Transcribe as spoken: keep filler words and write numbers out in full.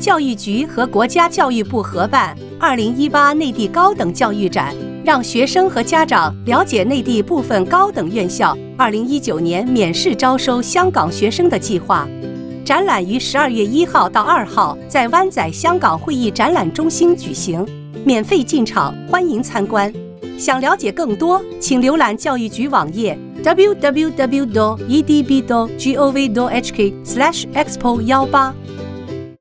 教育局和国家教育部合办二零一八内地高等教育展，让学生和家长了解内地部分高等院校二零一九年免试招收香港学生的计划。展览于十二月一号到二号在湾仔香港会议展览中心举行，免费进场，欢迎参观。想了解更多，请浏览教育局网页 double-u double-u double-u 点 e d b 点 gov 点 h k slash expo 一八。